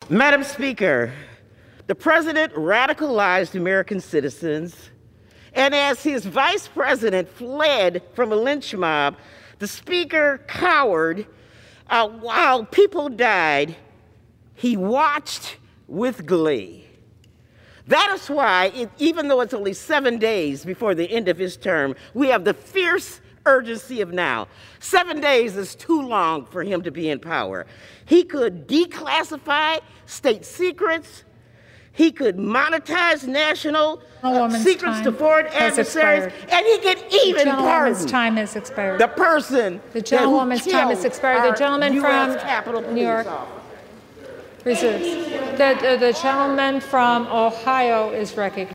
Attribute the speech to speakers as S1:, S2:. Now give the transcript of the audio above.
S1: Madam Speaker, the president radicalized American citizens, and as his vice president fled from a lynch mob, the speaker cowered while people died. He watched with glee. That is why, even though it's only 7 days before the end of his term, we have the fierce urgency of now. 7 days is too long for him to be in power. He could declassify state secrets. He could monetize national secrets to foreign adversaries, and he could even pardon.
S2: The gentleman's time has expired.
S1: The person.
S2: The gentleman's time has expired. The gentleman from New York reserves. The gentleman from Ohio is recognized.